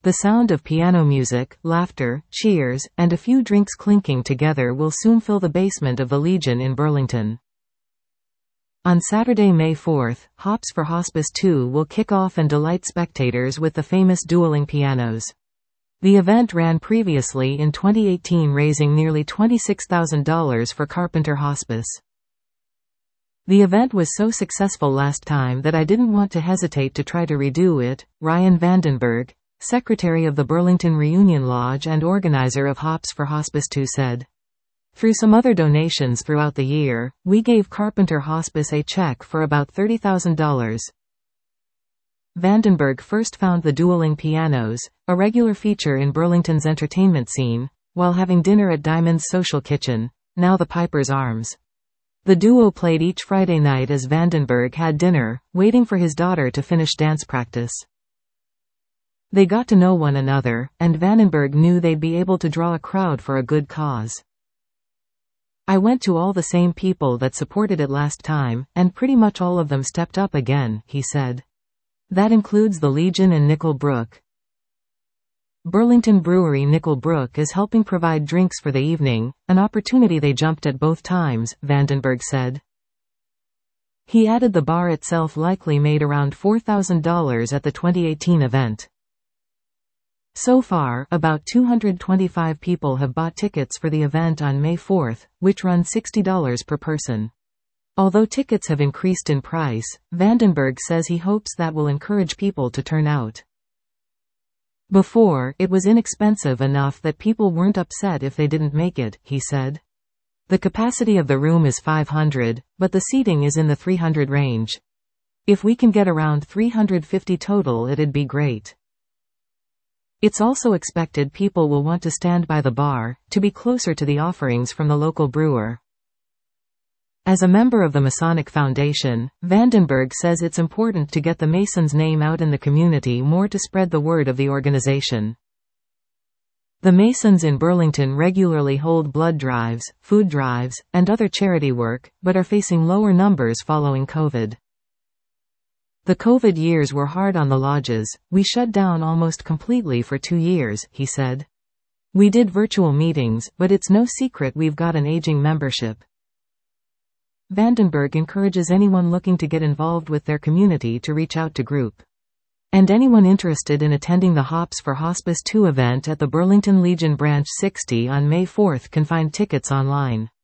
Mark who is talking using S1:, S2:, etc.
S1: The sound of piano music, laughter, cheers, and a few drinks clinking together will soon fill the basement of the Legion in Burlington. On Saturday, May 4th, Hops for Hospice 2 will kick off and delight spectators with the famous dueling pianos. The event ran previously in 2018, raising nearly $26,000 for Carpenter Hospice. The event was so successful last time that I didn't want to hesitate to try to redo it, Ryan Vandenberg, secretary of the Burlington Reunion Lodge and organizer of Hops for Hospice 2, said. Through some other donations throughout the year, we gave Carpenter Hospice a check for about $30,000. Vandenberg first found the dueling pianos, a regular feature in Burlington's entertainment scene, while having dinner at Diamond's Social Kitchen, now the Piper's Arms. The duo played each Friday night as Vandenberg had dinner, waiting for his daughter to finish dance practice. They got to know one another, and Vandenberg knew they'd be able to draw a crowd for a good cause. I went to all the same people that supported it last time, and pretty much all of them stepped up again, he said. That includes the Legion and Nickel Brook. Burlington brewery Nickel Brook is helping provide drinks for the evening, an opportunity they jumped at both times, Vandenberg said. He added the bar itself likely made around $4,000 at the 2018 event. So far, about 225 people have bought tickets for the event on May 4th, which runs $60 per person. Although tickets have increased in price, Vandenberg says he hopes that will encourage people to turn out. Before, it was inexpensive enough that people weren't upset if they didn't make it, he said. The capacity of the room is 500, but the seating is in the 300 range. If we can get around 350 total, it'd be great. It's also expected people will want to stand by the bar, to be closer to the offerings from the local brewer. As a member of the Masonic Foundation, Vandenberg says it's important to get the Masons' name out in the community more to spread the word of the organization. The Masons in Burlington regularly hold blood drives, food drives, and other charity work, but are facing lower numbers following COVID. The COVID years were hard on the lodges. We shut down almost completely for 2 years, he said. We did virtual meetings, but it's no secret we've got an aging membership. Vandenberg encourages anyone looking to get involved with their community to reach out to group. And anyone interested in attending the Hops for Hospice 2 event at the Burlington Legion Branch 60 on May 4th can find tickets online.